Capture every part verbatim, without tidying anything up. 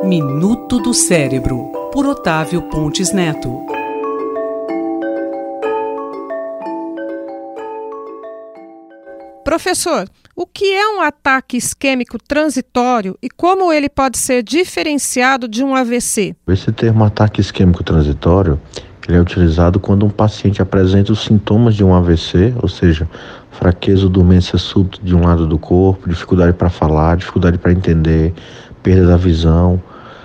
Minuto do Cérebro, por Otávio Pontes Neto. Professor, o que é um ataque isquêmico transitório e como ele pode ser diferenciado de um A V C? Esse termo ataque isquêmico transitório, ele é utilizado quando um paciente apresenta os sintomas de um A V C, ou seja, fraqueza ou dormência súbita de um lado do corpo, dificuldade para falar, dificuldade para entender, perda da visão,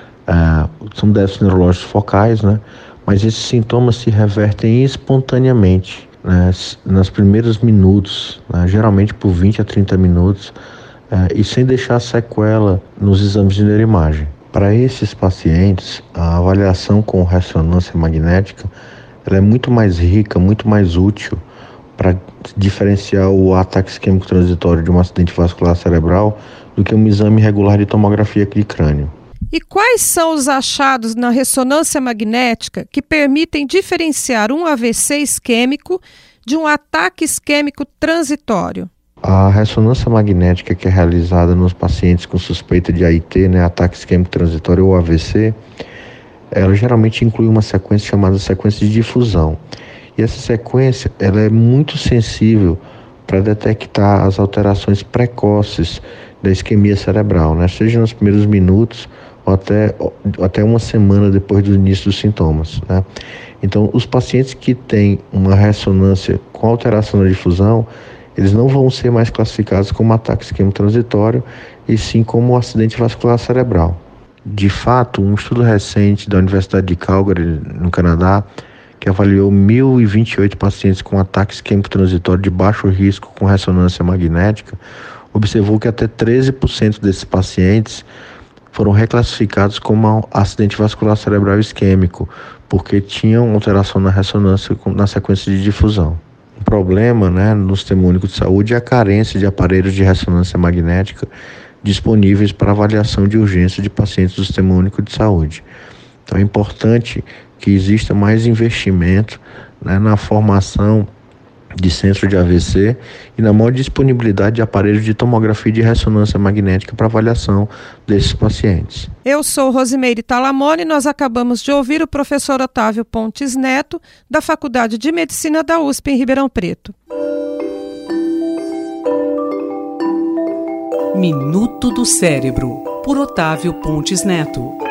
é, são déficits neurológicos focais, né? Mas esses sintomas se revertem espontaneamente, né, nos primeiros minutos, né, geralmente por vinte a trinta minutos, é, e sem deixar sequela nos exames de neuroimagem. Para esses pacientes, a avaliação com ressonância magnética ela é muito mais rica, muito mais útil para diferenciar o ataque isquêmico transitório de um acidente vascular cerebral do que um exame regular de tomografia de crânio. E quais são os achados na ressonância magnética que permitem diferenciar um A V C isquêmico de um ataque isquêmico transitório? A ressonância magnética que é realizada nos pacientes com suspeita de A I T, né, ataque isquêmico transitório ou A V C, ela geralmente inclui uma sequência chamada sequência de difusão. E essa sequência ela é muito sensível para detectar as alterações precoces da isquemia cerebral, né, seja nos primeiros minutos ou até, até uma semana depois do início dos sintomas, né? Então, os pacientes que têm uma ressonância com alteração na difusão, eles não vão ser mais classificados como ataque isquêmico transitório, e sim como acidente vascular cerebral. De fato, um estudo recente da Universidade de Calgary, no Canadá, que avaliou mil e vinte e oito pacientes com ataque isquêmico transitório de baixo risco com ressonância magnética, observou que até treze por cento desses pacientes foram reclassificados como acidente vascular cerebral isquêmico, porque tinham alteração na ressonância na sequência de difusão. O problema, né, no Sistema Único de Saúde é a carência de aparelhos de ressonância magnética disponíveis para avaliação de urgência de pacientes do Sistema Único de Saúde. Então é importante que exista mais investimento, né, na formação de centro de A V C e na maior disponibilidade de aparelhos de tomografia de ressonância magnética para avaliação desses pacientes. Eu sou Rosimeire Talamone e nós acabamos de ouvir o professor Otávio Pontes Neto, da Faculdade de Medicina da U S P em Ribeirão Preto. Minuto do Cérebro, por Otávio Pontes Neto.